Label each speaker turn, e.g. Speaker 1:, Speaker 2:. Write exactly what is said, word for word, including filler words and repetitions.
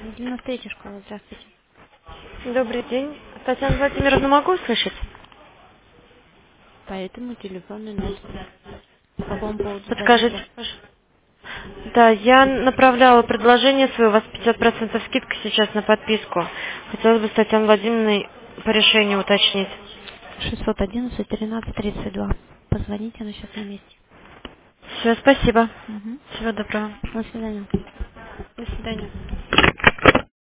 Speaker 1: девяносто третья школа, здравствуйте.
Speaker 2: Добрый день. Татьяна Владимировна, могу услышать?
Speaker 1: По этому телефону нет. По какому поводу
Speaker 2: Подскажите,
Speaker 1: звоните?
Speaker 2: пожалуйста. Да, я направляла предложение свое, у вас пятьдесят процентов скидка сейчас на подписку. Хотелось бы с Татьяной Владимировной по решению уточнить.
Speaker 1: шестьсот одиннадцать тринадцать тридцать два. Позвоните, она сейчас на месте.
Speaker 2: Все, спасибо.
Speaker 1: Угу.
Speaker 2: Всего доброго.
Speaker 1: До свидания.
Speaker 2: До свидания.